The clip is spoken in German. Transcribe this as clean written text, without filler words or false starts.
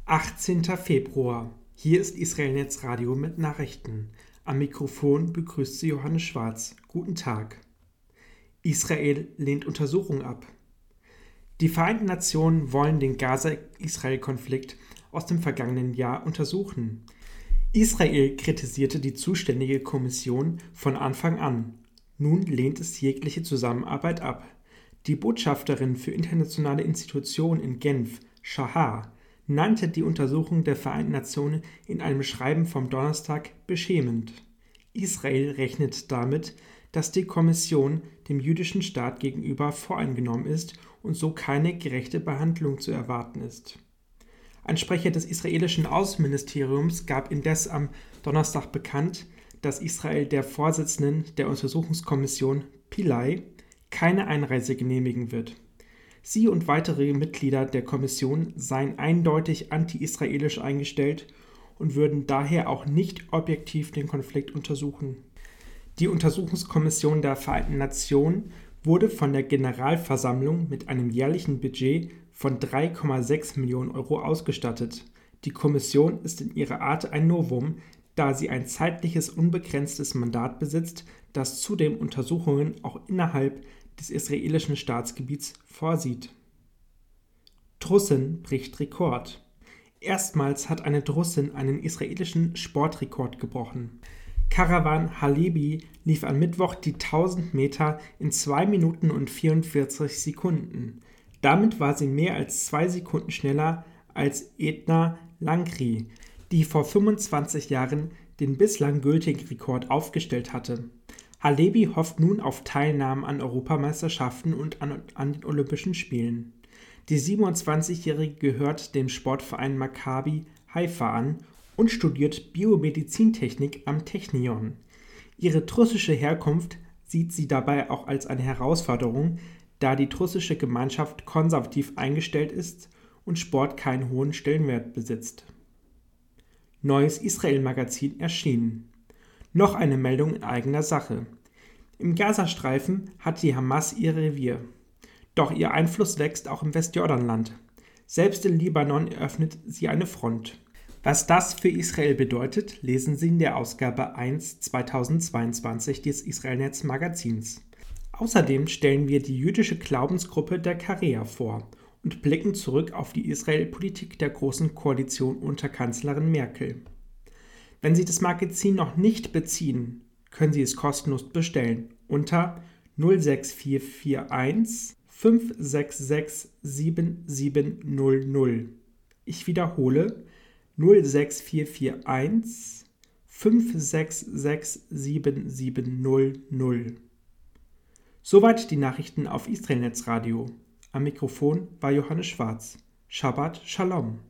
18. Februar. Hier ist Israel Netz Radio mit Nachrichten. Am Mikrofon begrüßt Sie Johannes Schwarz. Guten Tag. Israel lehnt Untersuchung ab. Die Vereinten Nationen wollen den Gaza-Israel-Konflikt aus dem vergangenen Jahr untersuchen. Israel kritisierte die zuständige Kommission von Anfang an. Nun lehnt es jegliche Zusammenarbeit ab. Die Botschafterin für internationale Institutionen in Genf, Shahar, nannte die Untersuchung der Vereinten Nationen in einem Schreiben vom Donnerstag beschämend. Israel rechnet damit, dass die Kommission dem jüdischen Staat gegenüber voreingenommen ist und so keine gerechte Behandlung zu erwarten ist. Ein Sprecher des israelischen Außenministeriums gab indes am Donnerstag bekannt, dass Israel der Vorsitzenden der Untersuchungskommission Pillay keine Einreise genehmigen wird. Sie und weitere Mitglieder der Kommission seien eindeutig anti-israelisch eingestellt und würden daher auch nicht objektiv den Konflikt untersuchen. Die Untersuchungskommission der Vereinten Nationen wurde von der Generalversammlung mit einem jährlichen Budget von 3,6 Millionen Euro ausgestattet. Die Kommission ist in ihrer Art ein Novum, da sie ein zeitliches unbegrenztes Mandat besitzt, das zudem Untersuchungen auch innerhalb des israelischen Staatsgebiets vorsieht. Drussin bricht Rekord. Erstmals hat eine Drussin einen israelischen Sportrekord gebrochen. Karawan Halebi lief am Mittwoch die 1000 Meter in 2 Minuten und 44 Sekunden. Damit war sie mehr als 2 Sekunden schneller als Edna Langri, die vor 25 Jahren den bislang gültigen Rekord aufgestellt hatte. Halebi hofft nun auf Teilnahmen an Europameisterschaften und an den Olympischen Spielen. Die 27-Jährige gehört dem Sportverein Maccabi Haifa an und studiert Biomedizintechnik am Technion. Ihre russische Herkunft sieht sie dabei auch als eine Herausforderung, da die russische Gemeinschaft konservativ eingestellt ist und Sport keinen hohen Stellenwert besitzt. Neues Israel-Magazin erschienen. Noch eine Meldung in eigener Sache. Im Gazastreifen hat die Hamas ihr Revier. Doch ihr Einfluss wächst auch im Westjordanland. Selbst in Libanon eröffnet sie eine Front. Was das für Israel bedeutet, lesen Sie in der Ausgabe 1 2022 des Israel Netz Magazins. Außerdem stellen wir die jüdische Glaubensgruppe der Karea vor und blicken zurück auf die Israel-Politik der Großen Koalition unter Kanzlerin Merkel. Wenn Sie das Magazin noch nicht beziehen, können Sie es kostenlos bestellen unter 06441 566 7700. Ich wiederhole 06441 566 7700. Soweit die Nachrichten auf Israel Netz Radio. Am Mikrofon war Johannes Schwarz. Shabbat Shalom.